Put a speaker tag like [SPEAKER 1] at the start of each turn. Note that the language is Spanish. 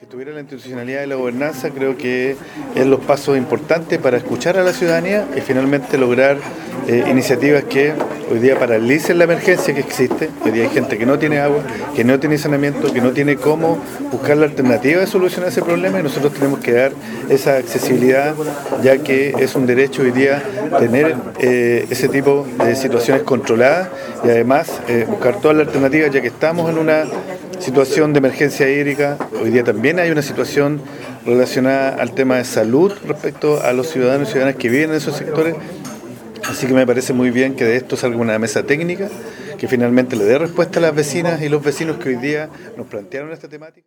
[SPEAKER 1] estuviera la institucionalidad de la gobernanza, creo que es los pasos importantes para escuchar a la ciudadanía y finalmente lograr iniciativas que hoy día paralicen la emergencia que existe. Hoy día hay gente que no tiene agua, que no tiene saneamiento, que no tiene cómo buscar la alternativa de solucionar ese problema, y nosotros tenemos que dar esa accesibilidad, ya que es un derecho hoy día tener ese tipo de situaciones controladas y además buscar todas las alternativas, ya que estamos en una situación de emergencia hídrica. Hoy día también hay una situación relacionada al tema de salud respecto a los ciudadanos y ciudadanas que viven en esos sectores. Así que me parece muy bien que de esto salga una mesa técnica que finalmente le dé respuesta a las vecinas y los vecinos que hoy día nos plantearon esta temática.